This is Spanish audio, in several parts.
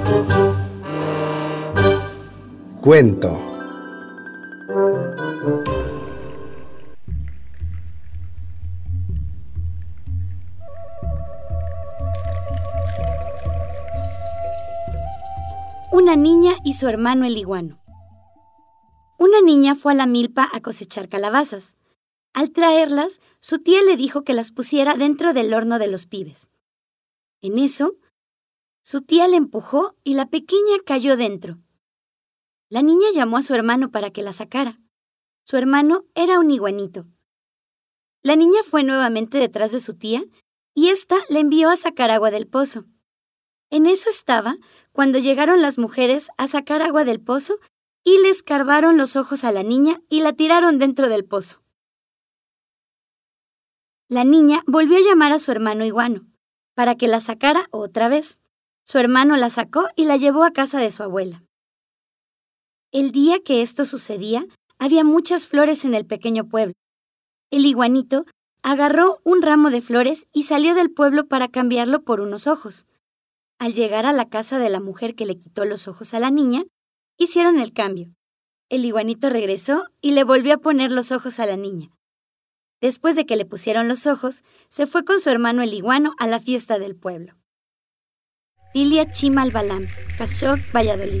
Cuento. Una niña y su hermano el iguano. Una niña fue a la milpa a cosechar calabazas. Al traerlas, su tía le dijo que las pusiera dentro del horno de los pibes. En eso, su tía le empujó y la pequeña cayó dentro. La niña llamó a su hermano para que la sacara. Su hermano era un iguanito. La niña fue nuevamente detrás de su tía y ésta la envió a sacar agua del pozo. En eso estaba cuando llegaron las mujeres a sacar agua del pozo y le escarbaron los ojos a la niña y la tiraron dentro del pozo. La niña volvió a llamar a su hermano iguano para que la sacara otra vez. Su hermano la sacó y la llevó a casa de su abuela. El día que esto sucedía, había muchas flores en el pequeño pueblo. El iguanito agarró un ramo de flores y salió del pueblo para cambiarlo por unos ojos. Al llegar a la casa de la mujer que le quitó los ojos a la niña, hicieron el cambio. El iguanito regresó y le volvió a poner los ojos a la niña. Después de que le pusieron los ojos, se fue con su hermano el iguano a la fiesta del pueblo. Ilia Chimal Balam, Kashoc, Valladolid.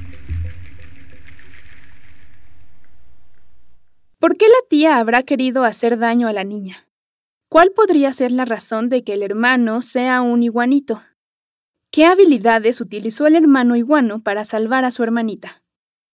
¿Por qué la tía habrá querido hacer daño a la niña? ¿Cuál podría ser la razón de que el hermano sea un iguanito? ¿Qué habilidades utilizó el hermano iguano para salvar a su hermanita?